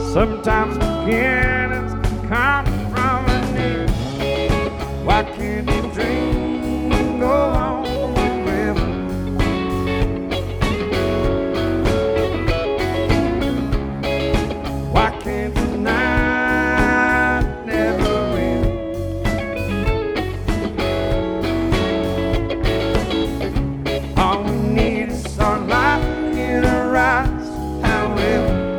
Sometimes beginnings come from a need. Why can't